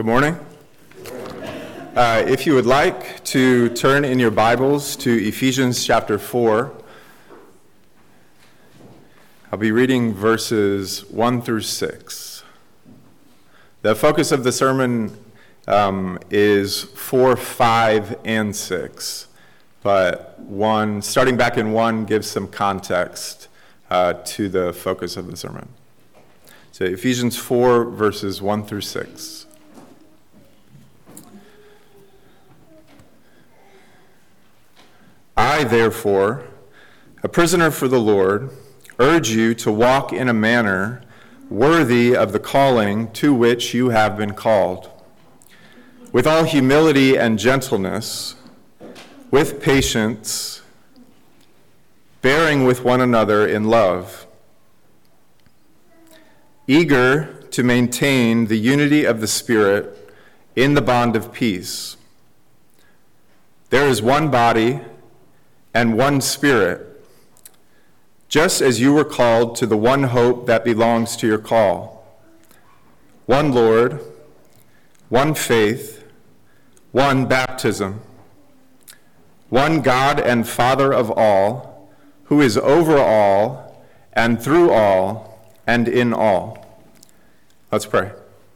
Good morning. If you would like to turn in your Bibles to Ephesians chapter 4, I'll be reading verses 1 through 6. The focus of the sermon is 4, 5, and 6, but starting back in 1 gives some context to the focus of the sermon. So Ephesians 4, verses 1 through 6. I, therefore, a prisoner for the Lord, urge you to walk in a manner worthy of the calling to which you have been called, with all humility and gentleness, with patience, bearing with one another in love, eager to maintain the unity of the Spirit in the bond of peace. There is one body and one Spirit, just as you were called to the one hope that belongs to your call. One Lord, one faith, one baptism, one God and Father of all, who is over all and through all and in all. Let's pray.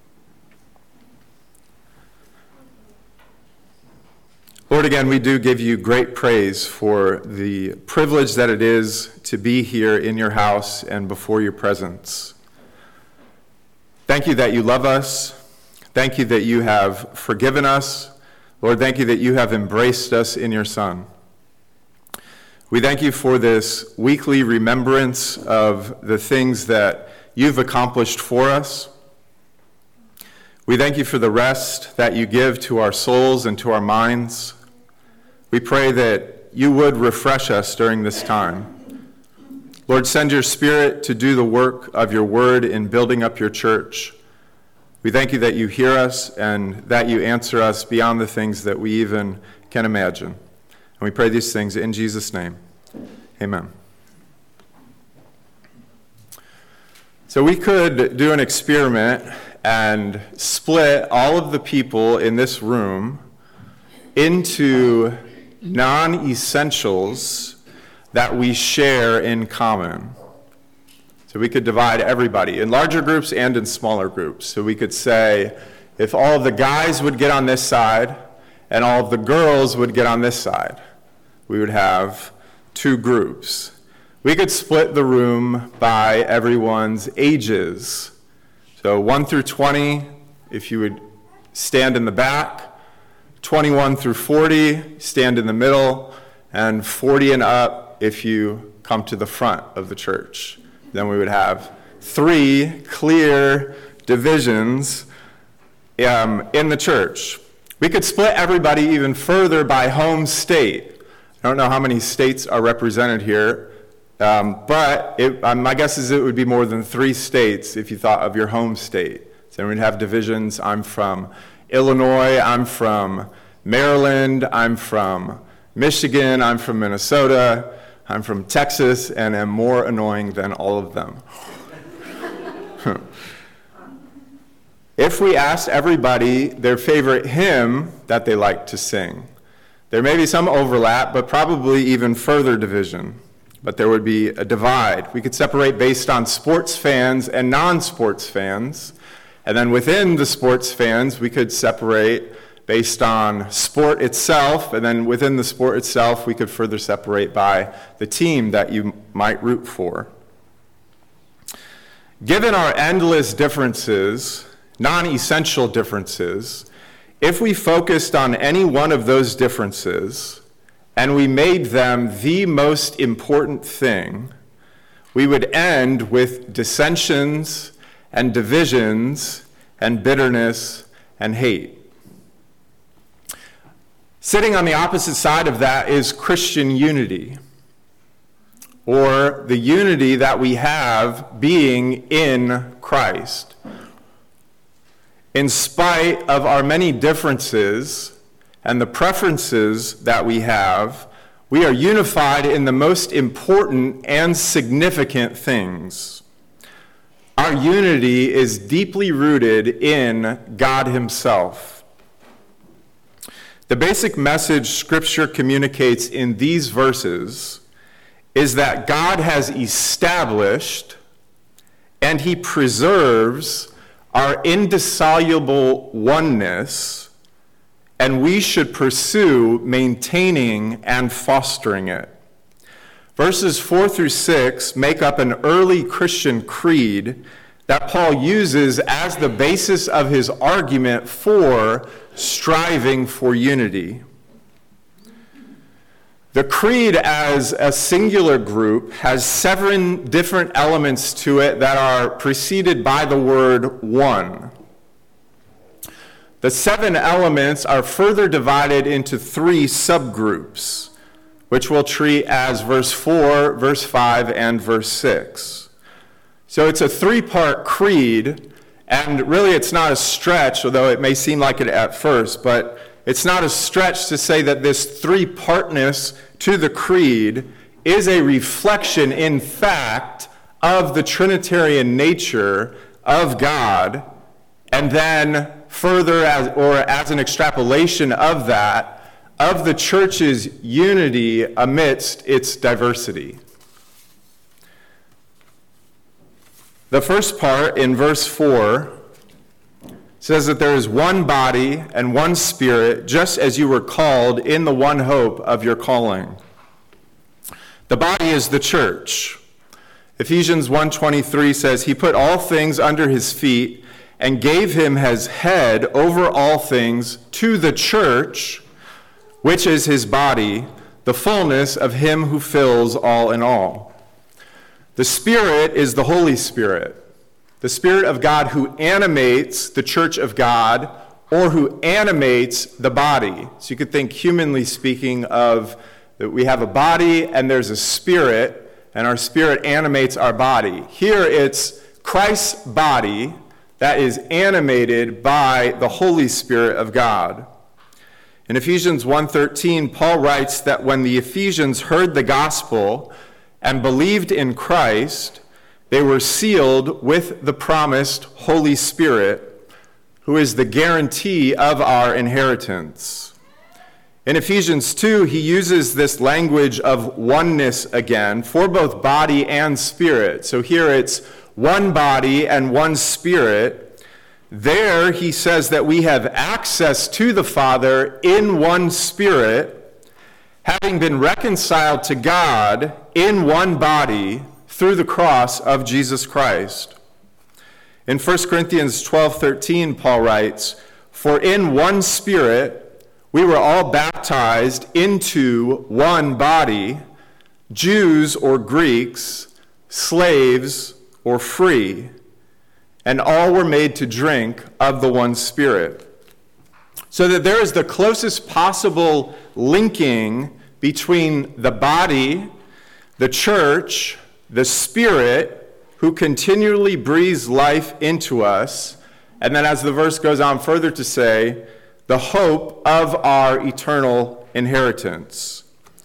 Lord, again, we do give you great praise for the privilege that it is to be here in your house and before your presence. Thank you that you love us. Thank you that you have forgiven us. Lord, thank you that you have embraced us in your Son. We thank you for this weekly remembrance of the things that you've accomplished for us. We thank you for the rest that you give to our souls and to our minds. We pray that you would refresh us during this time. Lord, send your Spirit to do the work of your word in building up your church. We thank you that you hear us and that you answer us beyond the things that we even can imagine. And we pray these things in Jesus' name. Amen. So we could do an experiment and split all of the people in this room into non-essentials that we share in common. So we could divide everybody in larger groups and in smaller groups. So we could say, if all of the guys would get on this side and all of the girls would get on this side, we would have two groups. We could split the room by everyone's ages. So 1 through 20, if you would stand in the back, 21 through 40, stand in the middle, and 40 and up if you come to the front of the church. Then we would have 3 clear divisions in the church. We could split everybody even further by home state. I don't know how many states are represented here, but my guess is it would be more than 3 states if you thought of your home state. So we'd have divisions. I'm from Illinois, I'm from Maryland, I'm from Michigan, I'm from Minnesota, I'm from Texas, and am more annoying than all of them. If we asked everybody their favorite hymn that they like to sing, there may be some overlap, but probably even further division. But there would be a divide. We could separate based on sports fans and non-sports fans. And then within the sports fans, we could separate based on sport itself, and then within the sport itself, we could further separate by the team that you might root for. Given our endless differences, non-essential differences, if we focused on any one of those differences and we made them the most important thing, we would end with dissensions and divisions and bitterness and hate. Sitting on the opposite side of that is Christian unity, or the unity that we have being in Christ. In spite of our many differences and the preferences that we have, we are unified in the most important and significant things. our unity is deeply rooted in God himself. The basic message Scripture communicates in these verses is that God has established and he preserves our indissoluble oneness, and we should pursue maintaining and fostering it. Verses 4 through 6 make up an early Christian creed that Paul uses as the basis of his argument for striving for unity. The creed as a singular group has 7 different elements to it that are preceded by the word one. The 7 elements are further divided into 3 subgroups, which we'll treat as verse 4, verse 5, and verse 6. So it's a 3-part creed, and really it's not a stretch, although it may seem like it at first, but it's not a stretch to say that this 3-partness to the creed is a reflection, in fact, of the Trinitarian nature of God, and then further, as an extrapolation of that, of the church's unity amidst its diversity. The first part in verse 4 says that there is one body and one Spirit, just as you were called in the one hope of your calling. The body is the church. Ephesians 1:23 says, he put all things under his feet and gave him as head over all things to the church, which is his body, the fullness of him who fills all in all. The Spirit is the Holy Spirit, the Spirit of God who animates the church of God, or who animates the body. So you could think, humanly speaking, of that we have a body and there's a spirit, and our spirit animates our body. Here it's Christ's body that is animated by the Holy Spirit of God. In Ephesians 1:13, Paul writes that when the Ephesians heard the gospel and believed in Christ, they were sealed with the promised Holy Spirit, who is the guarantee of our inheritance. In Ephesians 2, he uses this language of oneness again for both body and spirit. So here it's one body and one spirit. There he says that we have access to the Father in one Spirit, having been reconciled to God in one body through the cross of Jesus Christ. In 1 Corinthians 12:13, Paul writes, for in one Spirit we were all baptized into one body, Jews or Greeks, slaves or free, and all were made to drink of the one Spirit. So that there is the closest possible linking between the body, the church, the Spirit, who continually breathes life into us, and then as the verse goes on further to say, the hope of our eternal inheritance.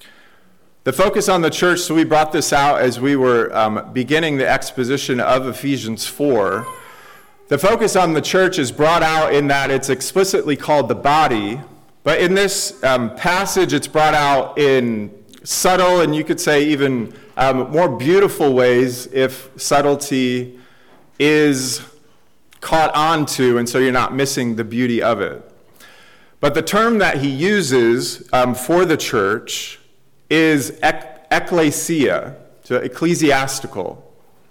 The focus on the church, so we brought this out as we were beginning the exposition of Ephesians 4. The focus on the church is brought out in that it's explicitly called the body, but in this passage it's brought out in subtle and you could say even more beautiful ways if subtlety is caught onto and so you're not missing the beauty of it. But the term that he uses for the church is ecclesia, so ecclesiastical.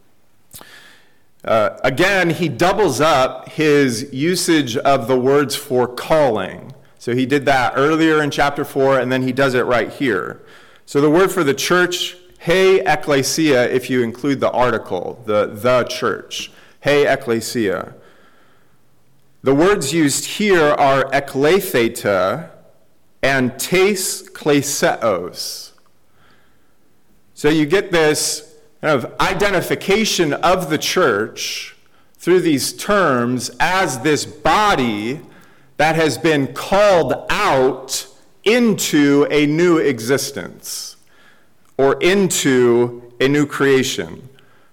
Again, he doubles up his usage of the words for calling. So he did that earlier in chapter 4, and then he does it right here. So the word for the church, he ecclesia, if you include the article, the church, he ecclesia. The words used here are ekletheta and tes kleseos. So you get this kind of identification of the church through these terms as this body that has been called out into a new existence or into a new creation.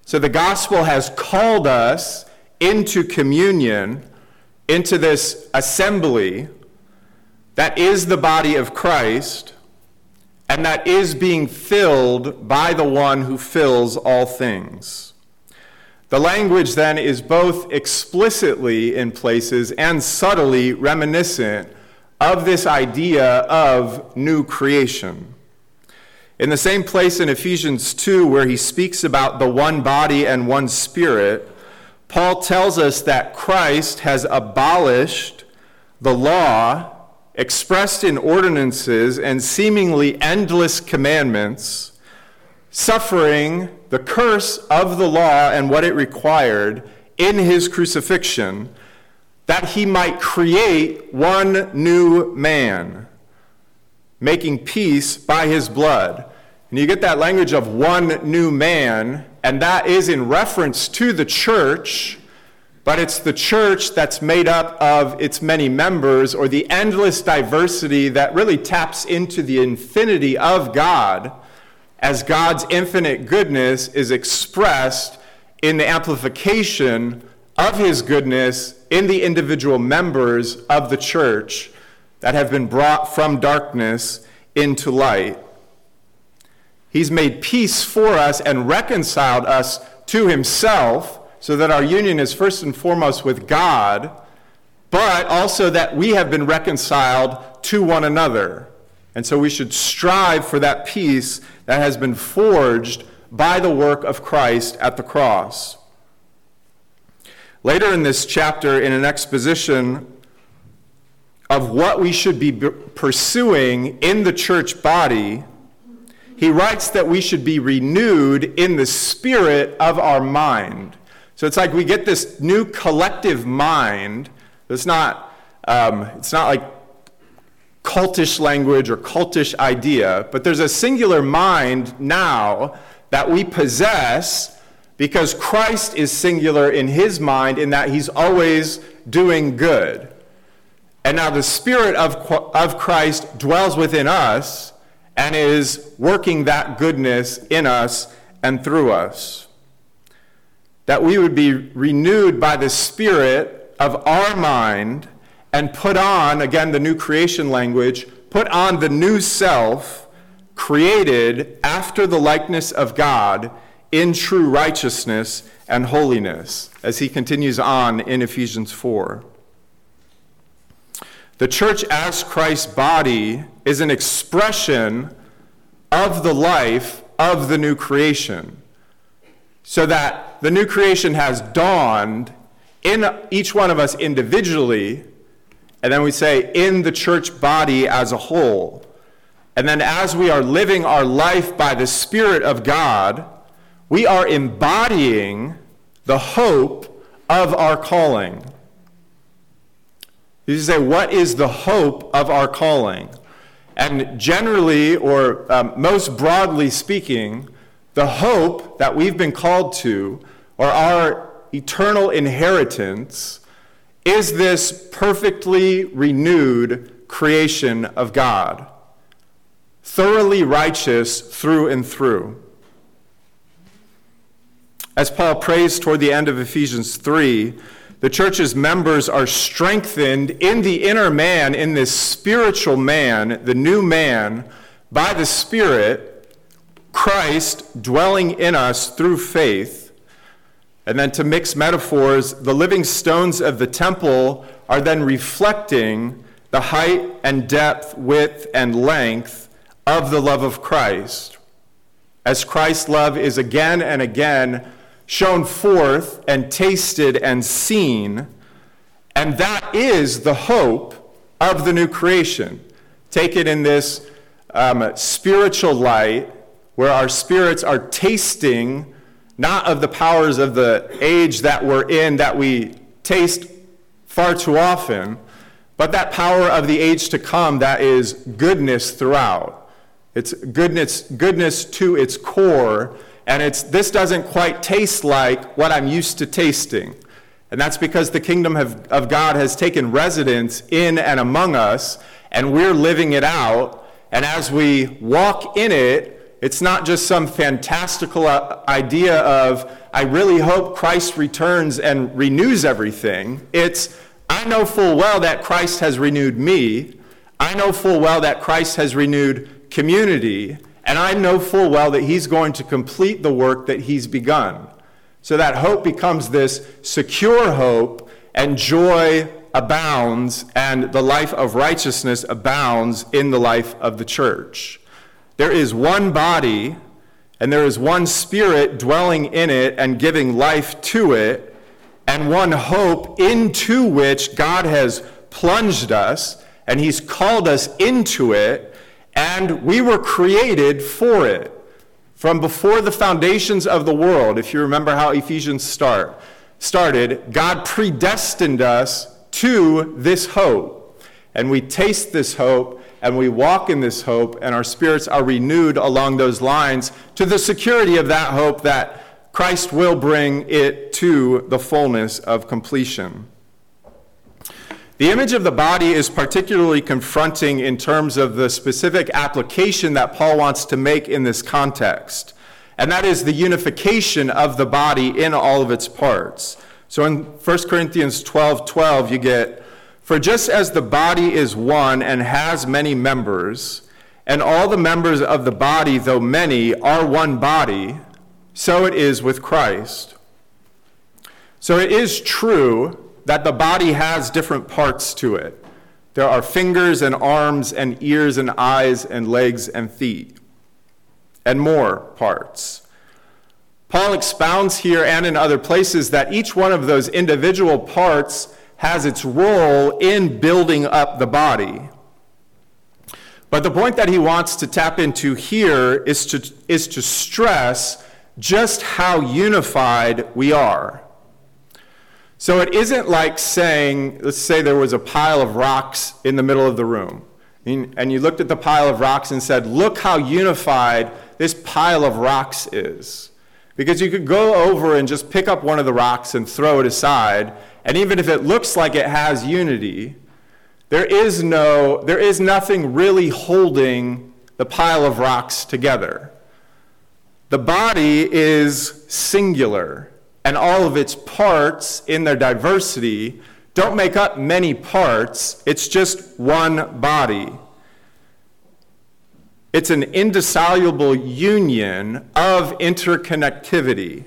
So the gospel has called us into communion, into this assembly that is the body of Christ, and that is being filled by the one who fills all things. The language then is both explicitly in places and subtly reminiscent of this idea of new creation. In the same place in Ephesians 2, where he speaks about the one body and one spirit, Paul tells us that Christ has abolished the law expressed in ordinances and seemingly endless commandments, suffering the curse of the law and what it required in his crucifixion, that he might create one new man, making peace by his blood. And you get that language of one new man, and that is in reference to the church, but it's the church that's made up of its many members, or the endless diversity that really taps into the infinity of God, as God's infinite goodness is expressed in the amplification of his goodness in the individual members of the church that have been brought from darkness into light. He's made peace for us and reconciled us to himself, so that our union is first and foremost with God, but also that we have been reconciled to one another. And so we should strive for that peace that has been forged by the work of Christ at the cross. Later in this chapter, in an exposition of what we should be pursuing in the church body, he writes that we should be renewed in the spirit of our mind. So it's like we get this new collective mind. It's not like cultish language or cultish idea, but there's a singular mind now that we possess because Christ is singular in his mind in that he's always doing good. And now the Spirit of Christ dwells within us and is working that goodness in us and through us. That we would be renewed by the Spirit of our mind and put on, again, the new creation language, put on the new self created after the likeness of God in true righteousness and holiness, as he continues on in Ephesians 4. The church as Christ's body is an expression of the life of the new creation, so that the new creation has dawned in each one of us individually, and then we say in the church body as a whole. And then as we are living our life by the Spirit of God, we are embodying the hope of our calling. You say, what is the hope of our calling? And generally, or most broadly speaking, the hope that we've been called to, or our eternal inheritance, is this perfectly renewed creation of God, thoroughly righteous through and through. As Paul prays toward the end of Ephesians 3, the church's members are strengthened in the inner man, in this spiritual man, the new man, by the Spirit, Christ dwelling in us through faith. And then to mix metaphors, the living stones of the temple are then reflecting the height and depth, width and length of the love of Christ, as Christ's love is again and again shown forth and tasted and seen, and that is the hope of the new creation. Take it in this spiritual light, where our spirits are tasting not of the powers of the age that we're in, that we taste far too often, but that power of the age to come that is goodness throughout. It's goodness to its core, and this doesn't quite taste like what I'm used to tasting. And that's because the kingdom of God has taken residence in and among us, and we're living it out. And as we walk in it, it's not just some fantastical idea of, I really hope Christ returns and renews everything. It's, I know full well that Christ has renewed me. I know full well that Christ has renewed community. And I know full well that he's going to complete the work that he's begun. So that hope becomes this secure hope, and joy abounds, and the life of righteousness abounds in the life of the church. There is one body, and there is one Spirit dwelling in it and giving life to it, and one hope into which God has plunged us, and he's called us into it, and we were created for it. From before the foundations of the world, if you remember how Ephesians started, God predestined us to this hope. And we taste this hope, and we walk in this hope, and our spirits are renewed along those lines to the security of that hope that Christ will bring it to the fullness of completion. The image of the body is particularly confronting in terms of the specific application that Paul wants to make in this context, and that is the unification of the body in all of its parts. So in 1 Corinthians 12:12, you get, "For just as the body is one and has many members, and all the members of the body, though many, are one body, so it is with Christ." So it is true that the body has different parts to it. There are fingers and arms and ears and eyes and legs and feet, and more parts. Paul expounds here and in other places that each one of those individual parts has its role in building up the body. But the point that he wants to tap into here is to stress just how unified we are. So it isn't like saying, let's say there was a pile of rocks in the middle of the room, and you looked at the pile of rocks and said, look how unified this pile of rocks is. Because you could go over and just pick up one of the rocks and throw it aside, and even if it looks like it has unity, there is nothing really holding the pile of rocks together. The body is singular, and all of its parts in their diversity don't make up many parts. It's just one body. It's an indissoluble union of interconnectivity.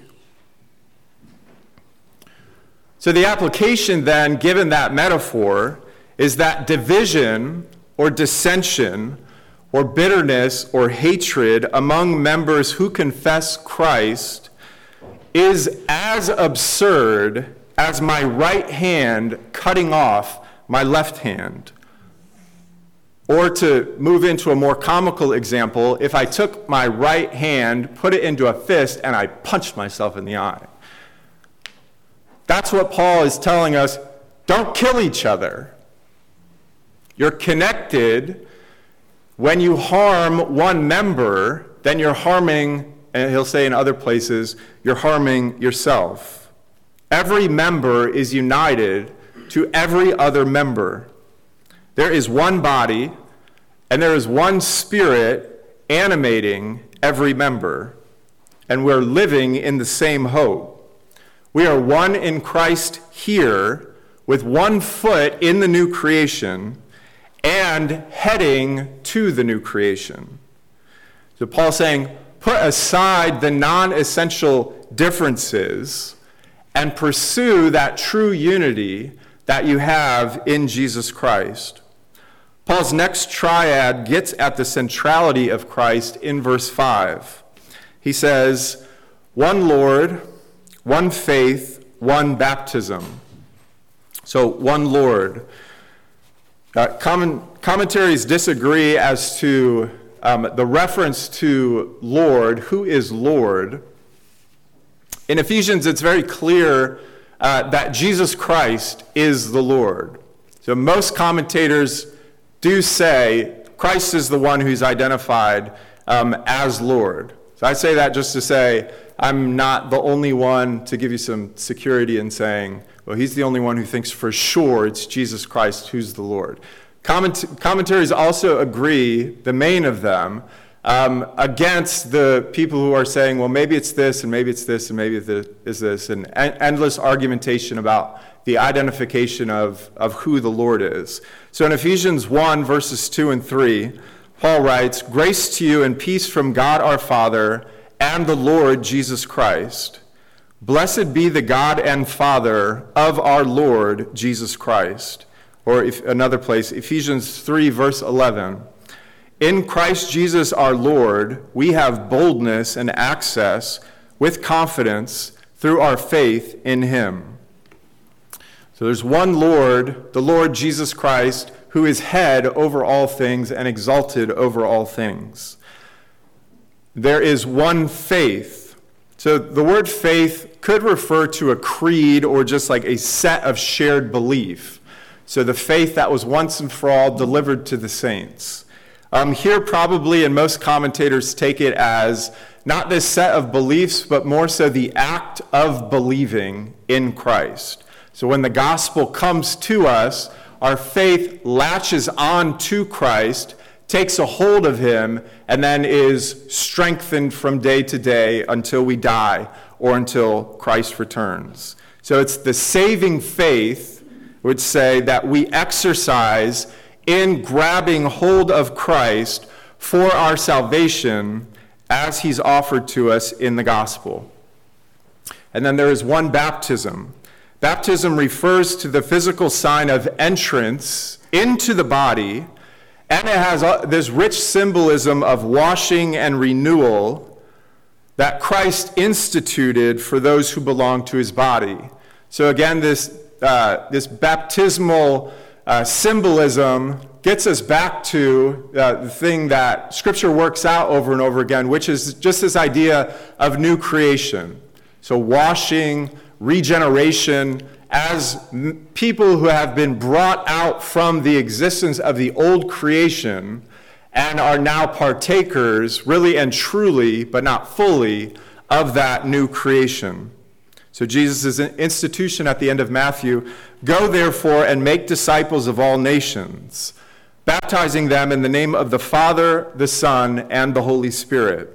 So the application then, given that metaphor, is that division or dissension or bitterness or hatred among members who confess Christ is as absurd as my right hand cutting off my left hand. Or to move into a more comical example, if I took my right hand, put it into a fist, and I punched myself in the eye. That's what Paul is telling us. Don't kill each other. You're connected. When you harm one member, then you're harming, and he'll say in other places, you're harming yourself. Every member is united to every other member. There is one body, and there is one Spirit animating every member, and we're living in the same hope. We are one in Christ here, with one foot in the new creation, and heading to the new creation. So Paul's saying, put aside the non-essential differences and pursue that true unity that you have in Jesus Christ. Paul's next triad gets at the centrality of Christ in verse 5. He says, one Lord, one faith, one baptism. So one Lord. Commentaries disagree as to the reference to Lord. Who is Lord? In Ephesians, it's very clear that Jesus Christ is the Lord. So most commentators do say Christ is the one who's identified as Lord. So I say that just to say I'm not the only one, to give you some security in saying, well, he's the only one who thinks for sure it's Jesus Christ who's the Lord. Commentaries also agree, the main of them, against the people who are saying, well, maybe it's this, and maybe it's this, and maybe it is this, and endless argumentation about the identification of who the Lord is. So in Ephesians 1, verses 2 and 3, Paul writes, "Grace to you and peace from God our Father and the Lord Jesus Christ. Blessed be the God and Father of our Lord Jesus Christ." Or another place, Ephesians 3, verse 11. "In Christ Jesus our Lord, we have boldness and access with confidence through our faith in him." So there's one Lord, the Lord Jesus Christ, who is head over all things and exalted over all things. There is one faith. So the word faith could refer to a creed or just like a set of shared belief. So the faith that was once and for all delivered to the saints. Here probably, and most commentators take it as not this set of beliefs, but more so the act of believing in Christ. So when the gospel comes to us, our faith latches on to Christ, takes a hold of him, and then is strengthened from day to day until we die or until Christ returns. So it's the saving faith, would say, that we exercise in grabbing hold of Christ for our salvation as he's offered to us in the gospel. And then there is one baptism. Baptism refers to the physical sign of entrance into the body, and it has this rich symbolism of washing and renewal that Christ instituted for those who belong to his body. So again, this baptismal symbolism gets us back to the thing that Scripture works out over and over again, which is just this idea of new creation. So washing, regeneration, as people who have been brought out from the existence of the old creation and are now partakers, really and truly, but not fully, of that new creation. So Jesus' institution at the end of Matthew, "Go therefore and make disciples of all nations, baptizing them in the name of the Father, the Son, and the Holy Spirit."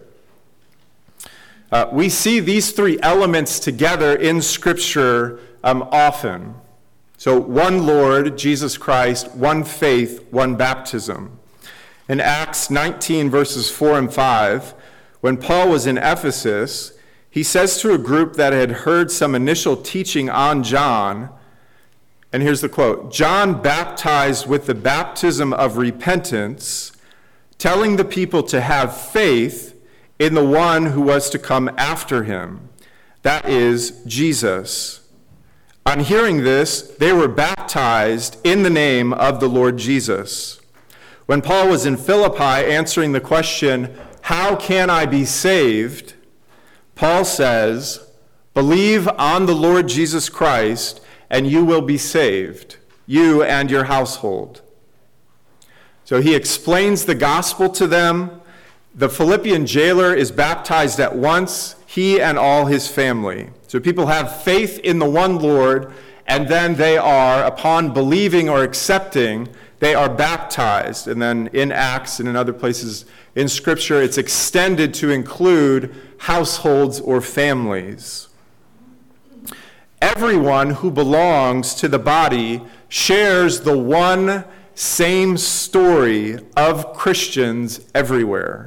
We see these three elements together in Scripture often. So one Lord, Jesus Christ, one faith, one baptism. In Acts 19, verses 4 and 5, when Paul was in Ephesus, he says to a group that had heard some initial teaching on John, and here's the quote, "John baptized with the baptism of repentance, telling the people to have faith in the one who was to come after him, that is, Jesus. On hearing this, they were baptized in the name of the Lord Jesus." When Paul was in Philippi answering the question, "How can I be saved?" Paul says, "Believe on the Lord Jesus Christ, and you will be saved, you and your household." So he explains the gospel to them. The Philippian jailer is baptized at once, he and all his family. So people have faith in the one Lord, and then they are, upon believing or accepting, they are baptized. And then in Acts and in other places in Scripture, it's extended to include households or families. Everyone who belongs to the body shares the one same story of Christians everywhere.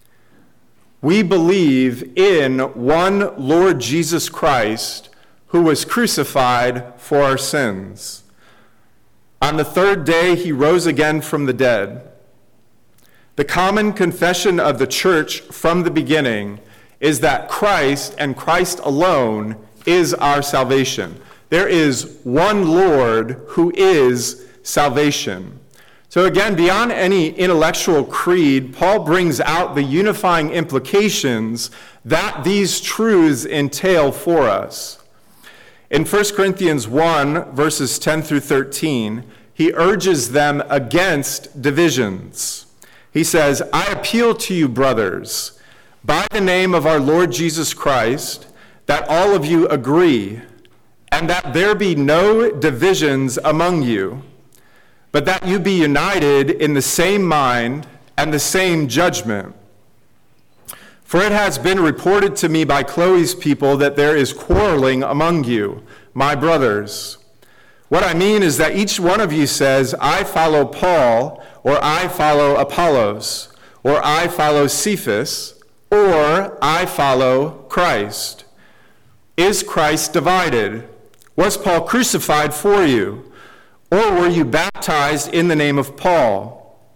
We believe in one Lord Jesus Christ who was crucified for our sins. On the third day, he rose again from the dead. The common confession of the church from the beginning is that Christ and Christ alone is our salvation. There is one Lord who is salvation. So again, beyond any intellectual creed, Paul brings out the unifying implications that these truths entail for us. In 1 Corinthians 1, verses 10 through 13, he urges them against divisions. He says, "I appeal to you, brothers, by the name of our Lord Jesus Christ, that all of you agree, and that there be no divisions among you, but that you be united in the same mind and the same judgment. For it has been reported to me by Chloe's people that there is quarreling among you, my brothers. What I mean is that each one of you says, I follow Paul, or I follow Apollos, or I follow Cephas, or I follow Christ. Is Christ divided? Was Paul crucified for you? Or were you baptized in the name of Paul?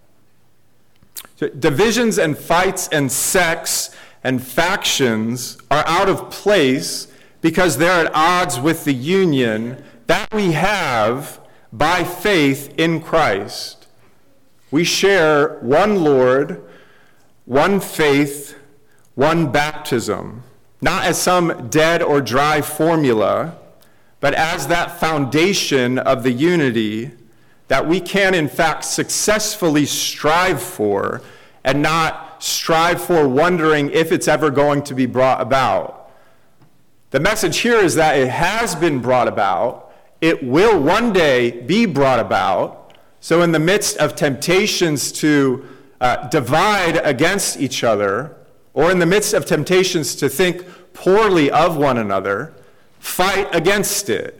Divisions and fights and sects and factions are out of place because they're at odds with the union that we have by faith in Christ. We share one Lord, one faith, one baptism, not as some dead or dry formula, but as that foundation of the unity that we can in fact successfully strive for and not strive for wondering if it's ever going to be brought about. The message here is that it has been brought about. It will one day be brought about. So in the midst of temptations to divide against each other, or in the midst of temptations to think poorly of one another, fight against it.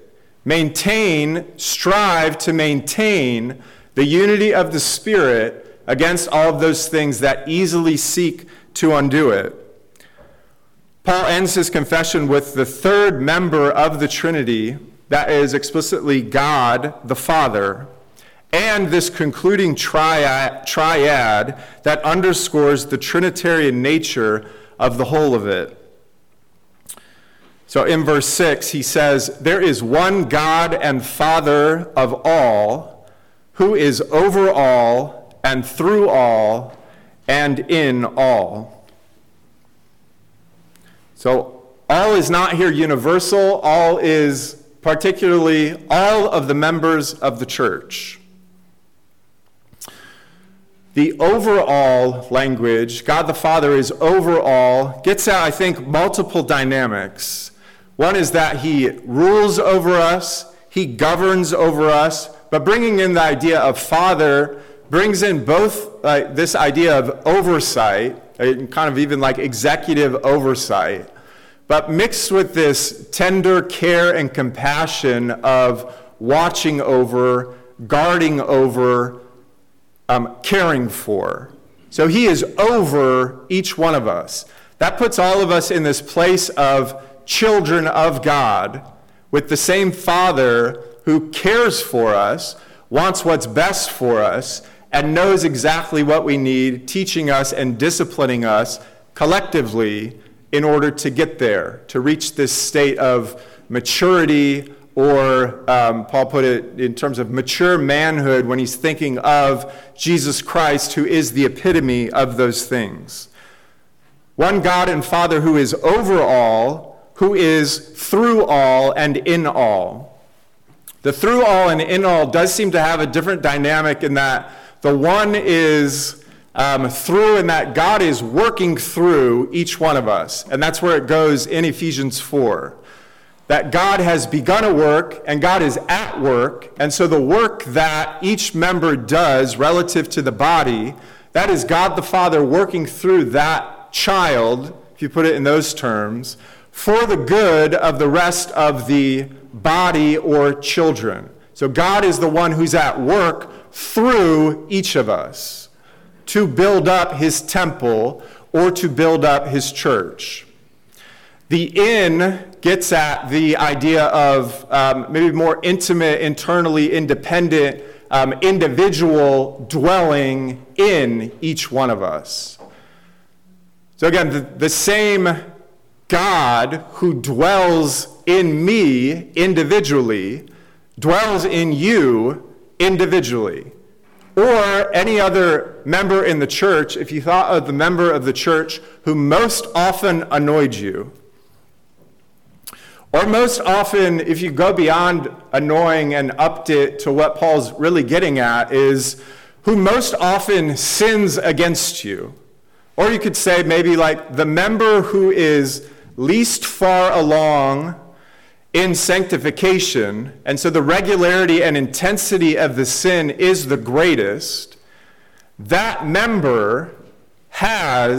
Strive to maintain the unity of the Spirit against all of those things that easily seek to undo it. Paul ends his confession with the third member of the Trinity, that is explicitly God the Father, and this concluding triad that underscores the Trinitarian nature of the whole of it. So in verse 6, he says, there is one God and Father of all, who is over all and through all and in all. So all is not here universal. All is particularly all of the members of the church. The overall language, God the Father is overall, gets at, I think, multiple dynamics. One is that he rules over us, he governs over us, but bringing in the idea of Father brings in both this idea of oversight, kind of even like executive oversight, but mixed with this tender care and compassion of watching over, guarding over, caring for. So he is over each one of us. That puts all of us in this place of children of God, with the same Father who cares for us, wants what's best for us, and knows exactly what we need, teaching us and disciplining us collectively in order to get there, to reach this state of maturity, or Paul put it in terms of mature manhood when he's thinking of Jesus Christ, who is the epitome of those things. One God and Father who is over all, who is through all and in all. The through all and in all does seem to have a different dynamic in that the one is through, and that God is working through each one of us. And that's where it goes in Ephesians 4. That God has begun a work and God is at work. And so the work that each member does relative to the body, that is God the Father working through that child, if you put it in those terms, for the good of the rest of the body or children. So God is the one who's at work through each of us to build up his temple or to build up his church. The in gets at the idea of maybe more intimate, internally independent, individual dwelling in each one of us. So again, the same God who dwells in me individually dwells in you individually. Or any other member in the church, if you thought of the member of the church who most often annoyed you, or most often, if you go beyond annoying and upped it to what Paul's really getting at, is who most often sins against you. Or you could say maybe like the member who is least far along in sanctification, and so the regularity and intensity of the sin is the greatest. That member has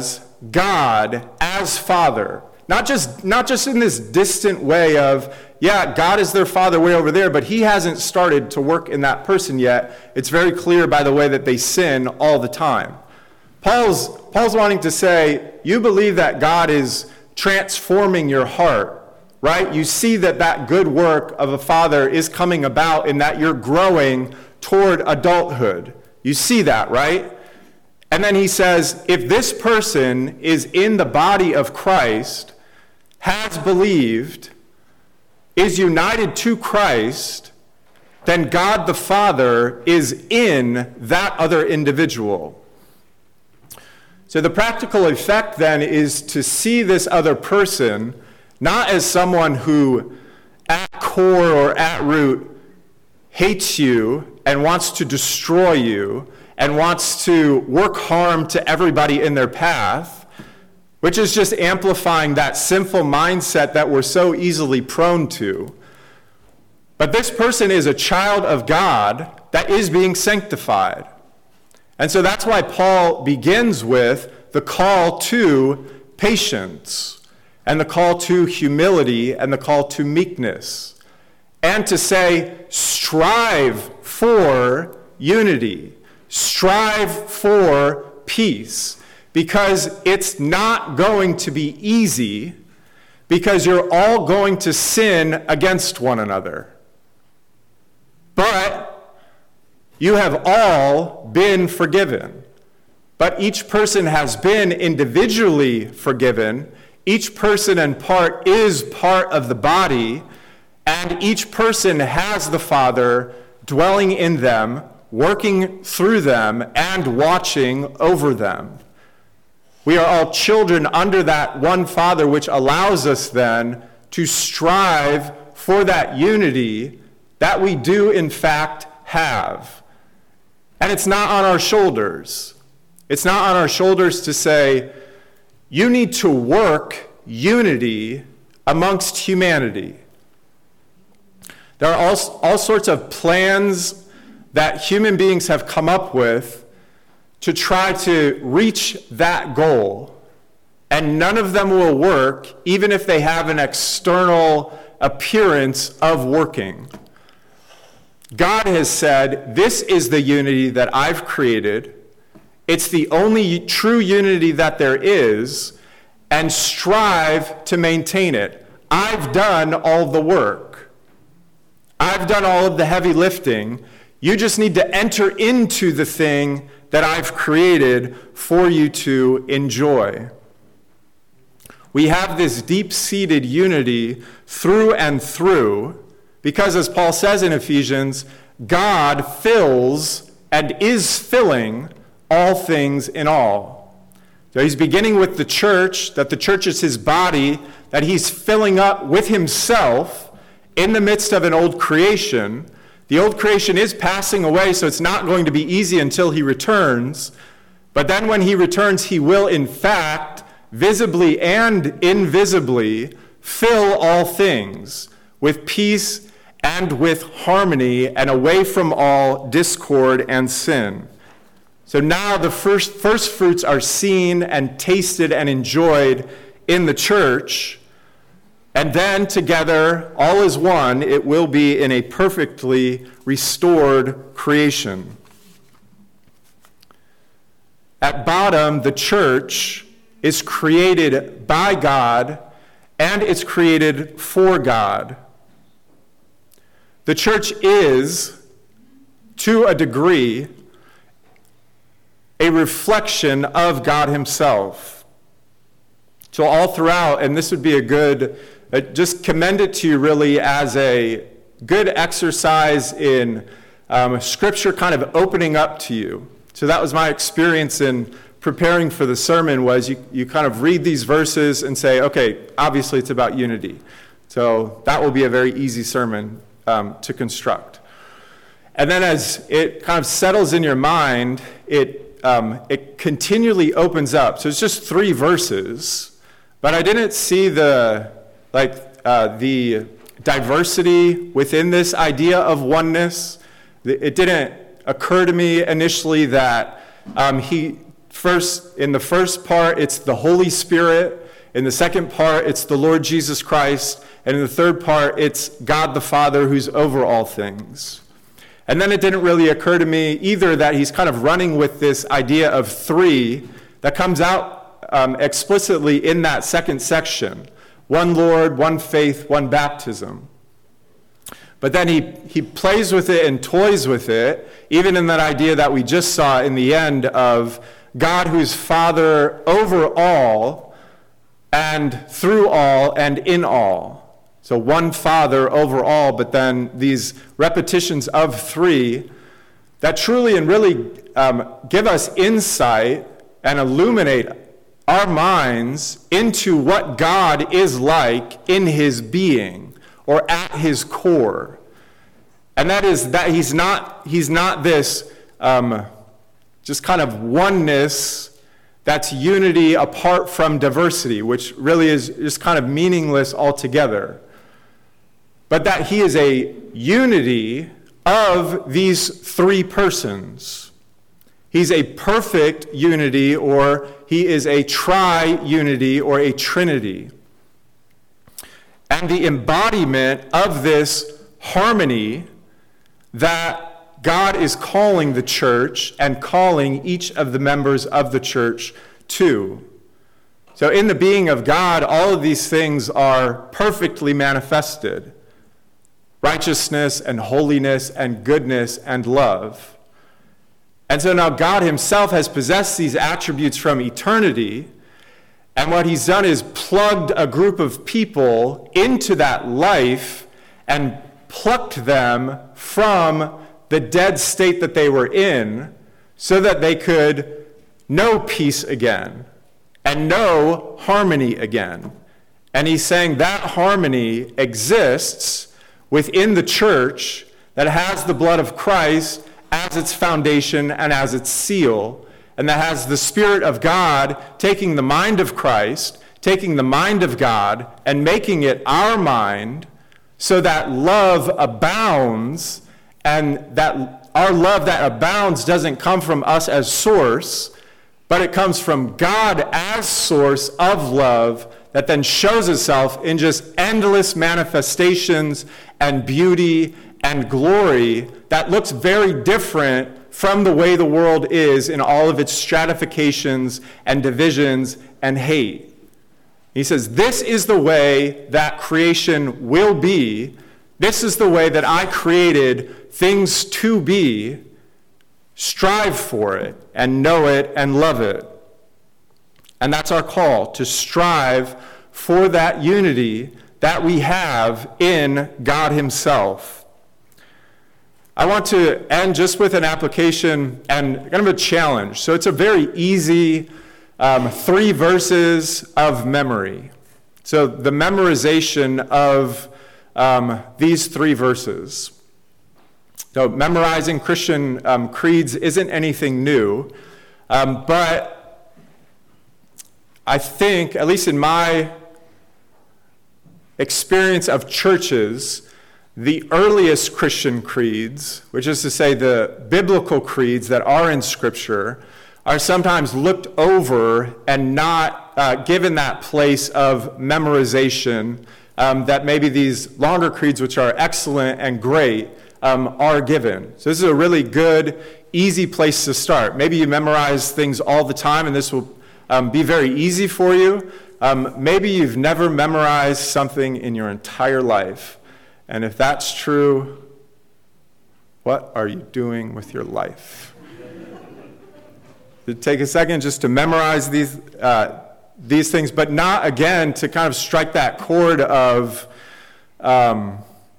God as Father. Not just in this distant way of, yeah, God is their Father way over there, but he hasn't started to work in that person yet. It's very clear by the way that they sin all the time. Paul's wanting to say, you believe that God is transforming your heart, right? You see that good work of a father is coming about in that you're growing toward adulthood. You see that, right? And then he says, if this person is in the body of Christ, has believed, is united to Christ, then God the Father is in that other individual. So the practical effect then is to see this other person not as someone who at core or at root hates you and wants to destroy you and wants to work harm to everybody in their path, which is just amplifying that sinful mindset that we're so easily prone to. But this person is a child of God that is being sanctified. And so that's why Paul begins with the call to patience and the call to humility and the call to meekness, and to say, strive for unity, strive for peace, because it's not going to be easy, because you're all going to sin against one another. But you have all been forgiven. But each person has been individually forgiven. Each person in part is part of the body, and each person has the Father dwelling in them, working through them, and watching over them. We are all children under that one Father, which allows us then to strive for that unity that we do in fact have. And it's not on our shoulders. It's not on our shoulders to say, you need to work unity amongst humanity. There are all sorts of plans that human beings have come up with to try to reach that goal, and none of them will work, even if they have an external appearance of working. God has said, this is the unity that I've created. It's the only true unity that there is, and strive to maintain it. I've done all the work. I've done all of the heavy lifting. You just need to enter into the thing that I've created for you to enjoy. We have this deep-seated unity through and through, because as Paul says in Ephesians, God fills and is filling all things in all. So he's beginning with the church, that the church is his body, that he's filling up with himself in the midst of an old creation. The old creation is passing away, so it's not going to be easy until he returns. But then when he returns, he will in fact, visibly and invisibly, fill all things with peace and with harmony, and away from all discord and sin. So now the first fruits are seen and tasted and enjoyed in the church, and then together, all is one, it will be in a perfectly restored creation. At bottom, the church is created by God, and it's created for God. The church is, to a degree, a reflection of God himself. So all throughout, and this would be a good, just commend it to you really as a good exercise in Scripture kind of opening up to you. So that was my experience in preparing for the sermon, was you kind of read these verses and say, okay, obviously it's about unity. So that will be a very easy sermon to construct. And then as it kind of settles in your mind, it continually opens up. So it's just 3 verses, but I didn't see the diversity within this idea of oneness. It didn't occur to me initially that he In the first part, it's the Holy Spirit. In the second part, it's the Lord Jesus Christ. And in the third part, it's God the Father who's over all things. And then it didn't really occur to me either that he's kind of running with this idea of three that comes out explicitly in that second section. One Lord, one faith, one baptism. But then he plays with it and toys with it, even in that idea that we just saw in the end of God who's Father over all and through all and in all. So one Father over all, but then these repetitions of three that truly and really give us insight and illuminate our minds into what God is like in his being or at his core. And that is that he's not this just kind of oneness that's unity apart from diversity, which really is just kind of meaningless altogether. But that he is a unity of these three persons. He's a perfect unity, or he is a tri-unity or a trinity. And the embodiment of this harmony that God is calling the church and calling each of the members of the church to. So in the being of God, all of these things are perfectly manifested. Righteousness and holiness and goodness and love. And so now God himself has possessed these attributes from eternity, and what he's done is plugged a group of people into that life and plucked them from the dead state that they were in so that they could know peace again and know harmony again. And he's saying that harmony exists within the church that has the blood of Christ as its foundation and as its seal, and that has the Spirit of God taking the mind of Christ, taking the mind of God, and making it our mind so that love abounds, and that our love that abounds doesn't come from us as source, but it comes from God as source of love that then shows itself in just endless manifestations and beauty and glory that looks very different from the way the world is in all of its stratifications and divisions and hate. He says, this is the way that creation will be. This is the way that I created things to be. Strive for it and know it and love it. And that's our call, to strive for that unity that we have in God himself. I want to end just with an application and kind of a challenge. So it's a very easy 3 verses of memory. So the memorization of these 3 verses. So memorizing Christian creeds isn't anything new, but I think, at least in my experience of churches, the earliest Christian creeds, which is to say the biblical creeds that are in Scripture, are sometimes looked over and not given that place of memorization that maybe these longer creeds, which are excellent and great, are given. So this is a really good, easy place to start. Maybe you memorize things all the time, and this will be very easy for you. Maybe you've never memorized something in your entire life. And if that's true, what are you doing with your life? Take a second just to memorize these things, but not, again, to kind of strike that chord of a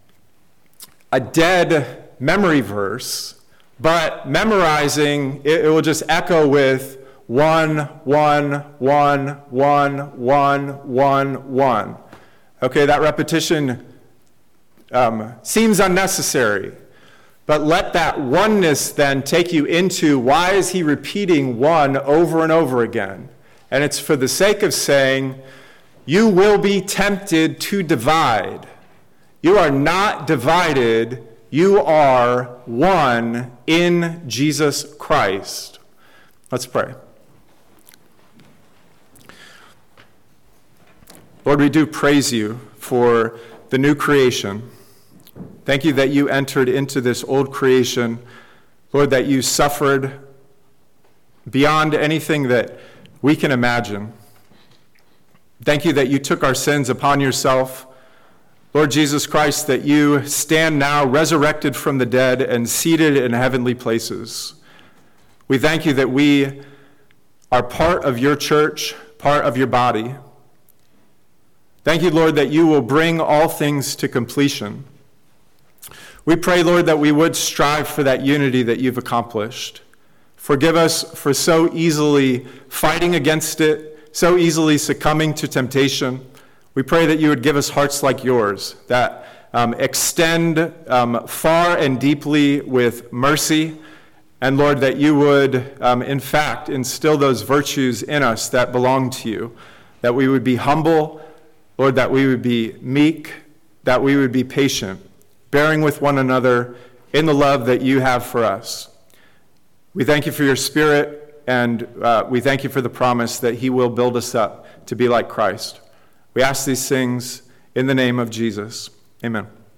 dead memory verse, but memorizing, it will just echo with 1, 1, 1, 1, 1, 1, 1. Okay, that repetition seems unnecessary, but let that oneness then take you into why is he repeating 1 over and over again? And it's for the sake of saying, you will be tempted to divide. You are not divided, you are one in Jesus Christ. Let's pray. Lord, we do praise you for the new creation. Thank you that you entered into this old creation. Lord, that you suffered beyond anything that we can imagine. Thank you that you took our sins upon yourself. Lord Jesus Christ, that you stand now resurrected from the dead and seated in heavenly places. We thank you that we are part of your church, part of your body. Thank you, Lord, that you will bring all things to completion. We pray, Lord, that we would strive for that unity that you've accomplished. Forgive us for so easily fighting against it, so easily succumbing to temptation. We pray that you would give us hearts like yours, that extend far and deeply with mercy. And Lord, that you would, in fact, instill those virtues in us that belong to you, that we would be humble, Lord, that we would be meek, that we would be patient, bearing with one another in the love that you have for us. We thank you for your Spirit, and we thank you for the promise that he will build us up to be like Christ. We ask these things in the name of Jesus. Amen.